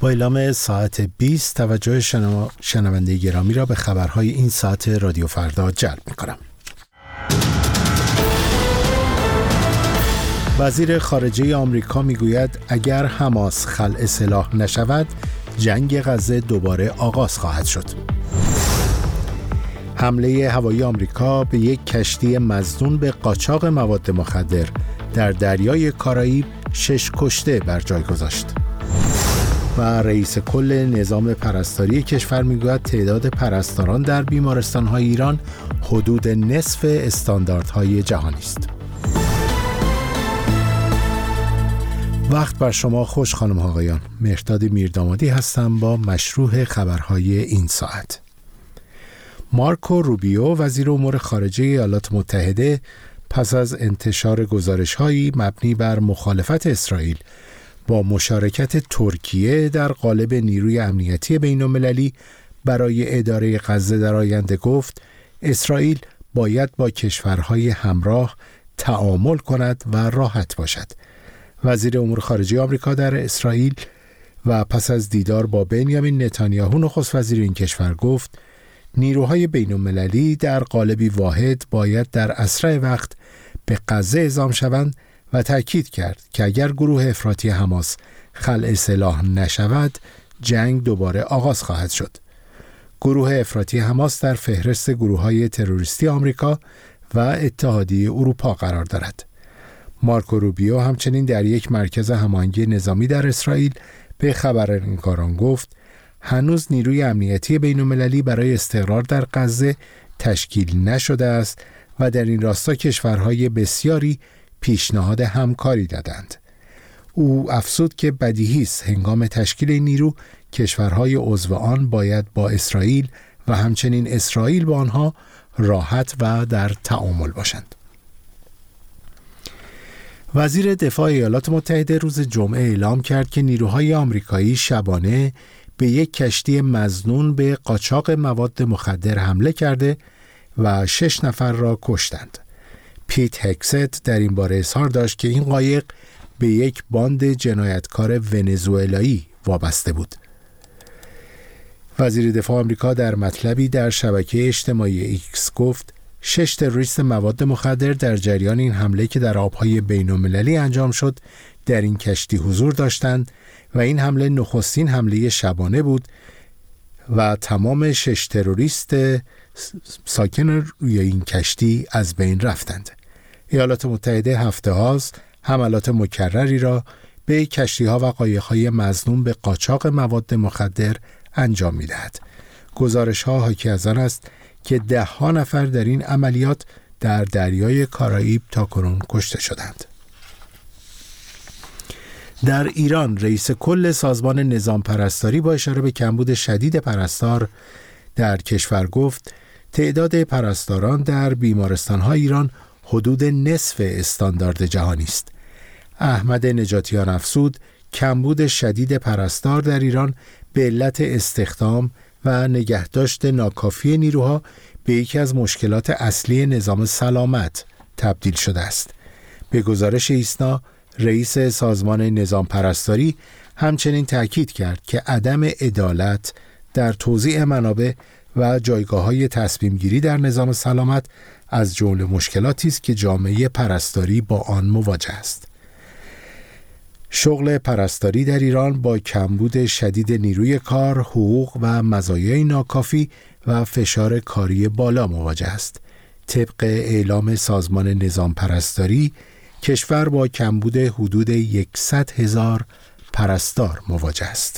با اعلام ساعت 20 توجه شنونده گرامی را به خبرهای این ساعت رادیو فردا جلب می‌کنم. وزیر خارجه آمریکا میگوید اگر حماس خلع سلاح نشود، جنگ غزه دوباره آغاز خواهد شد. حمله هوایی آمریکا به یک کشتی مظنون به قاچاق مواد مخدر در دریای کارائیب 6 کشته بر جای گذاشت. و رئیس کل نظام پرستاری کشور میگوید تعداد پرستاران در بیمارستان‌های ایران حدود نصف استانداردهای جهانی است. وقت بر شما خوش خانم ها آقایان. مهرداد میردامادی هستم با مشروح خبرهای این ساعت. مارکو روبیو وزیر امور خارجه ایالات متحده پس از انتشار گزارش‌هایی مبنی بر مخالفت اسرائیل با مشارکت ترکیه در قالب نیروی امنیتی بین‌المللی برای اداره غزه در آینده گفت اسرائیل باید با کشورهای همراه تعامل کند و راحت باشد. وزیر امور خارجه آمریکا در اسرائیل و پس از دیدار با بنیامین نتانیاهو نخست وزیر این کشور گفت نیروهای بین‌المللی در قالبی واحد باید در اسرع وقت به غزه اعزام شوند و تأکید کرد که اگر گروه افراطی حماس خلع سلاح نشود، جنگ دوباره آغاز خواهد شد. گروه افراطی حماس در فهرست گروه‌های تروریستی آمریکا و اتحادیه اروپا قرار دارد. مارکو روبیو همچنین در یک مرکز هماهنگی نظامی در اسرائیل به خبرنگاران گفت هنوز نیروی امنیتی بین‌المللی برای استقرار در غزه تشکیل نشده است و در این راستا کشورهای بسیاری پیشنهاد همکاری دادند. او افزود که بدیهی است هنگام تشکیل این نیرو کشورهای عضو آن باید با اسرائیل و همچنین اسرائیل با آنها راحت و در تعامل باشند. وزیر دفاع ایالات متحده روز جمعه اعلام کرد که نیروهای آمریکایی شبانه به یک کشتی مظنون به قاچاق مواد مخدر حمله کرده و 6 نفر را کشتند. پیت هکست در این باره اظهار داشت که این قایق به یک باند جنایتکار ونزوئلایی وابسته بود. وزیر دفاع آمریکا در مطلبی در شبکه اجتماعی ایکس گفت 6 تروریست مواد مخدر در جریان این حمله که در آبهای بین‌المللی انجام شد در این کشتی حضور داشتند و این حمله نخستین حمله شبانه بود و تمام 6 تروریست ساکن روی این کشتی از بین رفتند. ایالات متحده هفته هاست حملات مکرری را به کشتی‌ها و قایق‌های مظنون به قاچاق مواد مخدر انجام می‌دهد. گزارش‌ها حاکی از آن است که 10 نفر در این عملیات در دریای کارائیب تاکنون کشته شدند. در ایران رئیس کل سازمان نظام پرستاری با اشاره به کمبود شدید پرستار در کشور گفت تعداد پرستاران در بیمارستان‌های ایران حدود نصف استاندارد جهانی است. احمد نجاتیان افزود کمبود شدید پرستار در ایران به علت استخدام و نگهداشت ناکافی نیروها به یکی از مشکلات اصلی نظام سلامت تبدیل شده است. به گزارش ایسنا رئیس سازمان نظام پرستاری همچنین تأکید کرد که عدم عدالت در توزیع منابع و جایگاه‌های تصمیم‌گیری در نظام سلامت از جمله مشکلاتی است که جامعه پرستاری با آن مواجه است. شغل پرستاری در ایران با کمبود شدید نیروی کار، حقوق و مزایای ناکافی و فشار کاری بالا مواجه است. طبق اعلام سازمان نظام پرستاری، کشور با کمبود حدود 100,000 پرستار مواجه است.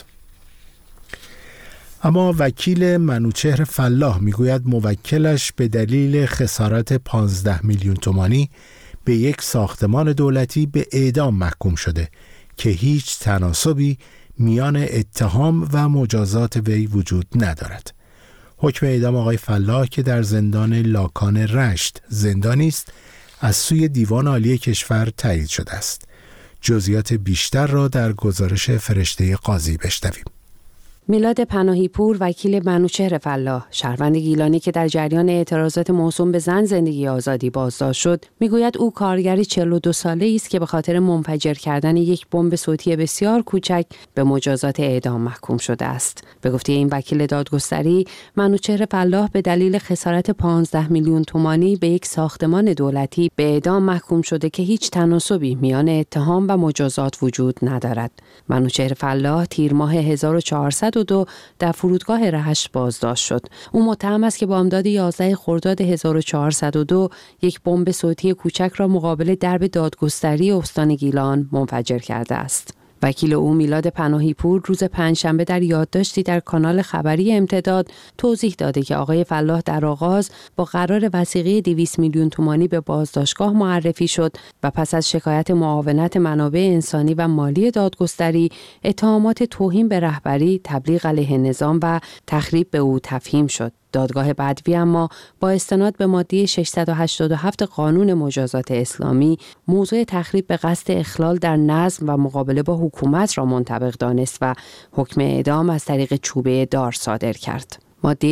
اما وکیل منوچهر فلاح میگوید موکلش به دلیل خسارت 15 میلیون تومانی به یک ساختمان دولتی به اعدام محکوم شده که هیچ تناسبی میان اتهام و مجازات وی وجود ندارد. حکم اعدام آقای فلاح که در زندان لاکان رشت زندانی است از سوی دیوان عالی کشور تایید شده است. جزئیات بیشتر را در گزارش فرشته قاضی بشنویم. میلاد پناهی پور، وکیل منوچهر فلاح، شهروند گیلانی که در جریان اعتراضات موسوم به زن زندگی آزادی بازداشت شد، میگوید او کارگری 42 ساله‌ای است که به خاطر منفجر کردن یک بمب صوتی بسیار کوچک به مجازات اعدام محکوم شده است. به گفته این وکیل دادگستری، منوچهر فلاح به دلیل خسارت 15 میلیون تومانی به یک ساختمان دولتی به اعدام محکوم شده که هیچ تناسبی میان اتهام و مجازات وجود ندارد. منوچهر فلاح تیر ماه 1402 در فرودگاه رشت بازداشت شد. او متهم است که بامداد 11 خرداد 1402 یک بمب صوتی کوچک را مقابل درب دادگستری استان گیلان منفجر کرده است. وکیل او میلاد پناهی پور روز پنجشنبه در یادداشتی در کانال خبری امتداد توضیح داده که آقای فلاح در آغاز با قرار وثیقه 200 میلیون تومانی به بازداشتگاه معرفی شد و پس از شکایت معاونت منابع انسانی و مالی دادگستری، اتهامات توهین به رهبری، تبلیغ علیه نظام و تخریب به او تفهیم شد. دادگاه بدوی اما با استناد به ماده 687 قانون مجازات اسلامی موضوع تخریب به قصد اخلال در نظم و مقابله با حکومت را منطبق دانست و حکم اعدام از طریق چوبه دار صادر کرد. ماده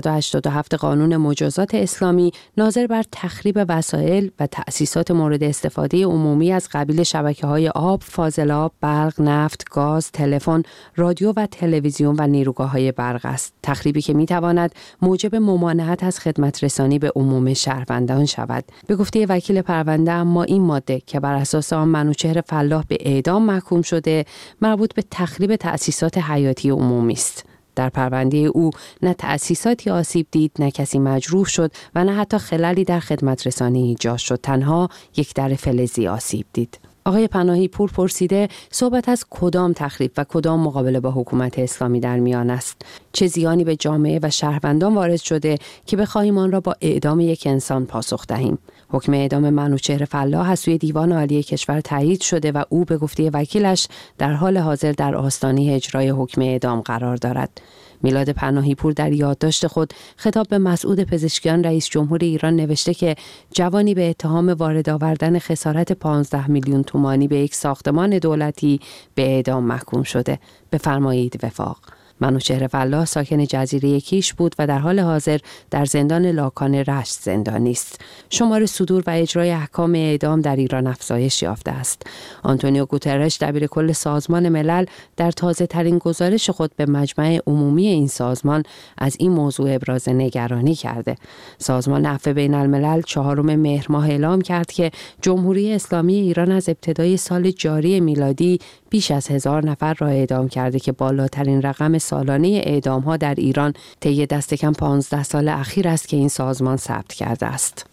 687 قانون مجازات اسلامی ناظر بر تخریب وسایل و تأسیسات مورد استفاده عمومی از قبیل شبکه‌های آب، فاضلاب، برق، نفت، گاز، تلفن، رادیو و تلویزیون و نیروگاه‌های برق است. تخریبی که می‌تواند موجب ممانعت از خدمت رسانی به عموم شهروندان شود. به گفته وکیل پرونده، اما این ماده که بر اساس آن منوچهر فلاح به اعدام محکوم شده، مربوط به تخریب تأسیسات حیاتی عمومی است. در پرونده او نه تأسیساتی آسیب دید، نه کسی مجروح شد و نه حتی خللی در خدمت رسانی ایجاد شد. تنها یک در فلزی آسیب دید. آقای پناهی پور پرسیده صحبت از کدام تخریب و کدام مقابله با حکومت اسلامی در میان است؟ چه زیانی به جامعه و شهروندان وارد شده که بخواهیم آن را با اعدام یک انسان پاسخ دهیم؟ حکم اعدام منوچهر فلاح از سوی دیوان عالی کشور تایید شده و او به گفته وکیلش در حال حاضر در آستانه اجرای حکم اعدام قرار دارد. میلاد پناهی پور در یادداشت خود خطاب به مسعود پزشکیان رئیس جمهور ایران نوشته که جوانی به اتهام وارد آوردن خسارت 15 میلیون تومانی به یک ساختمان دولتی به اعدام محکوم شده. بفرمایید وفاق. منوچهر فلاح ساکن جزیره کیش بود و در حال حاضر در زندان لاکان رشت زندانی است. شمار صدور و اجرای احکام اعدام در ایران افزایش یافته است. آنتونیو گوترش دبیر کل سازمان ملل در تازه ترین گزارش خود به مجمع عمومی این سازمان از این موضوع ابراز نگرانی کرده. سازمان عفو بین الملل 4 مهر ماه اعلام کرد که جمهوری اسلامی ایران از ابتدای سال جاری میلادی بیش از 1000 نفر را اعدام کرده که بالاترین رقم سالانه اعدام‌ها در ایران طی دست کم 15 سال اخیر است که این سازمان ثبت کرده است.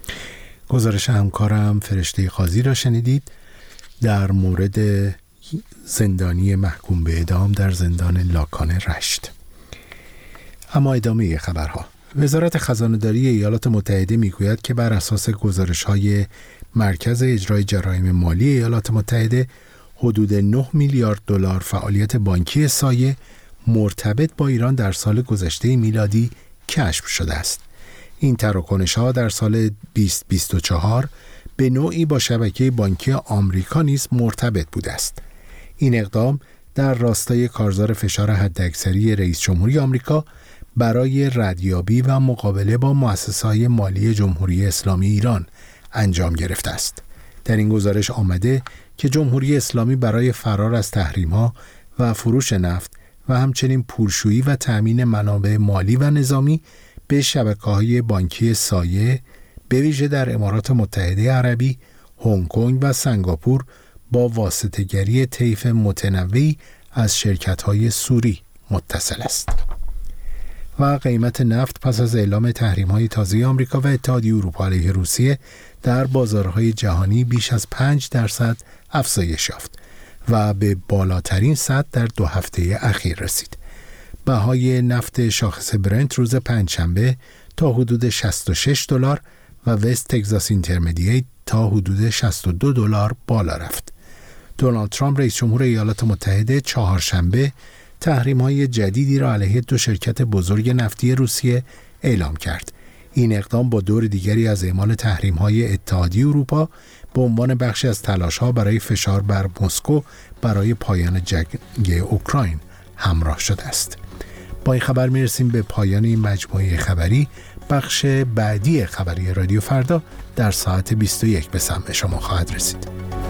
گزارش همکارم فرشته قاضی را شنیدید در مورد زندانی محکوم به اعدام در زندان لاکان رشت. اما ادامه خبرها. وزارت خزانه‌داری ایالات متحده میگوید که بر اساس گزارش‌های مرکز اجرای جرایم مالی ایالات متحده حدود 9 میلیارد دلار فعالیت بانکی سایه مرتبط با ایران در سال گذشته میلادی کشف شده است. این تراکنش‌ها در سال 2024 به نوعی با شبکه بانکی آمریکا نیز مرتبط بوده است. این اقدام در راستای کارزار فشار حداکثری رئیس جمهوری آمریکا برای ردیابی و مقابله با مؤسسه‌های مالی جمهوری اسلامی ایران انجام گرفته است. در این گزارش آمده که جمهوری اسلامی برای فرار از تحریم‌ها و فروش نفت و همچنین پولشویی و تأمین منابع مالی و نظامی به شبکه‌های بانکی سایه به ویژه در امارات متحده عربی، هنگ کنگ و سنگاپور با واسطه‌گری طیف متنوعی از شرکت‌های سوری متصل است. و قیمت نفت پس از اعلام تحریم‌های تازه آمریکا و اتحادیه اروپا علیه روسیه در بازارهای جهانی بیش از 5% افزایش یافت و به بالاترین سطح در 2 هفته اخیر رسید. بهای نفت شاخص برنت روز پنجشنبه تا حدود $66 و وست تگزاس اینترمدییت تا حدود $62 بالا رفت. دونالد ترامپ رئیس جمهور ایالات متحده چهارشنبه تحریم‌های جدیدی را علیه 2 شرکت بزرگ نفتی روسیه اعلام کرد. این اقدام با دور دیگری از اعمال تحریم‌های اتحادیه اروپا به عنوان بخشی از تلاش‌ها برای فشار بر مسکو برای پایان جنگ اوکراین همراه شده است. با این خبر میرسیم به پایان این مجموعه خبری. بخش بعدی خبری رادیو فردا در ساعت 21 به سمع شما خواهد رسید.